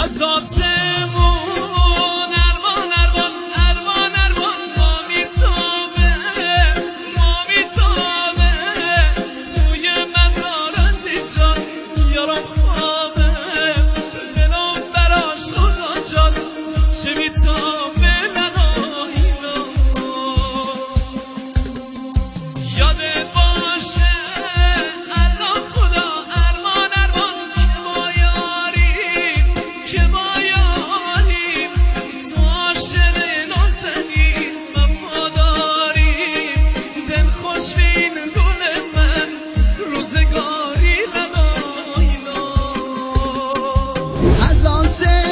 از آسمون ارمان ارمان ارمان ارمان ما میتابه توی مزار عزیزان یارم خوابه دلم براش خدا جان چه میتابه لنایلا یاده باشه الله خدا ارمان ارمان که ما یاریم تو عاشق نازنین وفاداریم دل خوش بین گل من روزگاری لنایلا از آن